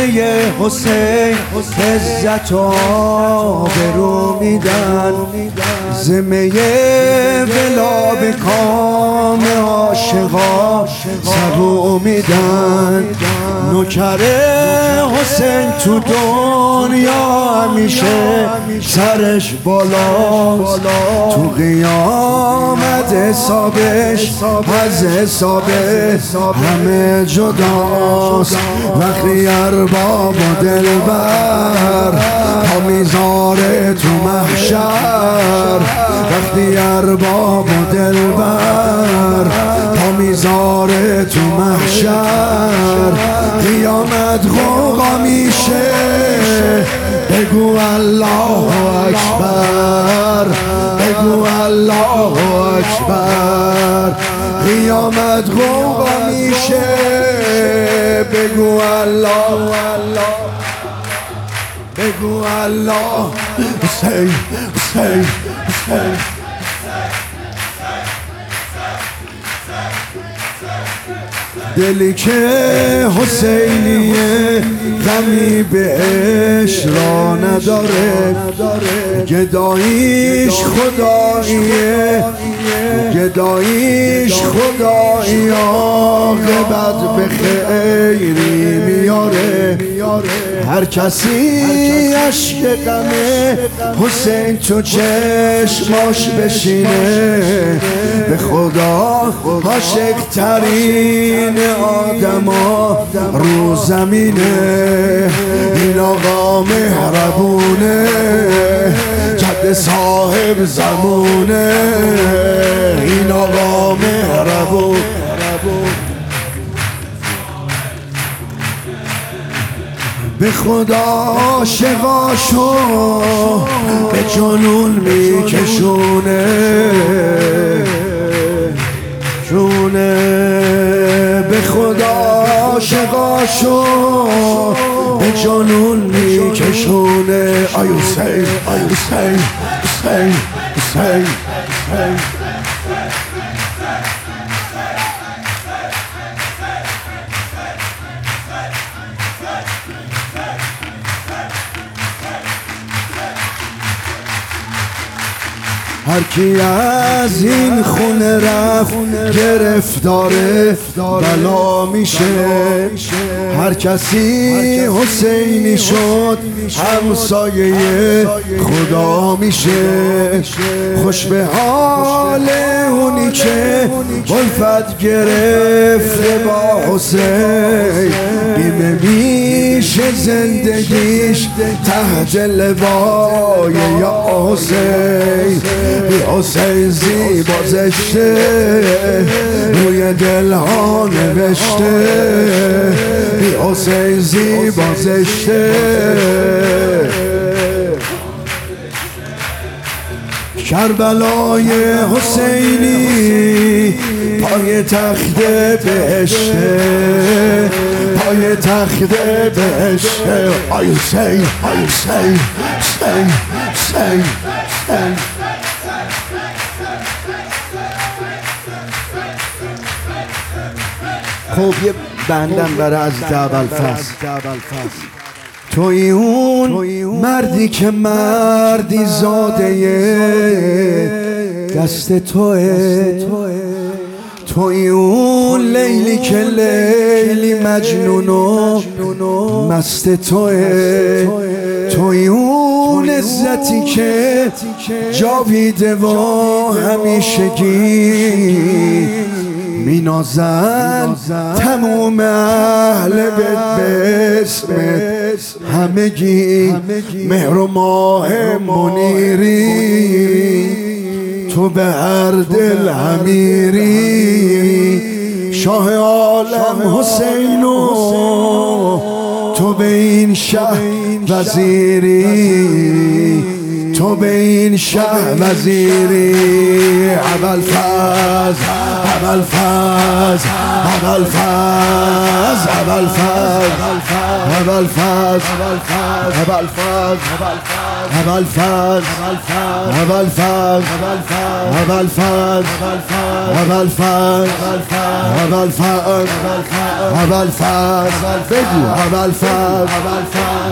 حسین عزت و آبرو میدن، زمه ولا به کام عاشقا سبو میدن. نوکر حسین تو دنیا همیشه سرش بالاست، تو قیامت حسابش از حساب همه جداست. وقتی ارباب و دلبر پا میذاره تو محشر، وقتی ارباب و دلبر پا میذاره تو محشر، قیامت غوغا میشه بگو الله اکبر، بگو الله اکبر. قیامت غوغا میشه بگو الله، بگو الله. حسین حسین حسین دلی که حسینیه غمی بهش را نداره، گداییش خداییه، گداییش خدایی، عاقبت به خیری میاره. هر کسی عشق غمه حسین تو چشماش بشینه، به خدا عاشق ترین آدما رو زمینه. این آقا مهربونه، جد صاحب زمونه، این آقا مهربون. به خدا عاشقاشو به جنون میکشونه، جونه. به خدا عاشقاشو به جنون میکشونه. آی حسین آی حسین حسین حسین حسین. هر کی از این خونه رفت گرفتار بلا میشه، هر کسی حسینی شد همسایه خدا میشه. خوش به حال اونی که الفت گرفته با حسین، بیمه میشه زندگیش تحت لوای یا حسین. حسین زیبا زشته روی دل ها نوشته، حسین زیبا زشته. کربلای حسینی پای تخت بهشته، پای تخت بهشته. آی حسین آی حسین حسین حسین حسین. خب یه بندم برای از اول فصل. توی اون مردی که مردی زاده دست توه، توی اون لیلی که لیلی مجنون و مست توه، توی اون عزتی که جاویده و همیشگی مینازن تموم اهل بیت به اسمت همگی. مهر و ماه منیری تو به هر دل امیری، شاه عالم حسینو تو به این شه وزیری، تو به این شهر وزیری. ابوالفضل ابوالفضل ابوالفضل ابوالفضل ابوالفضل ابوالفضل ابوالفضل ابوالفضل ابوالفضل ابوالفضل ابوالفضل ابوالفضل بگو ابوالفضل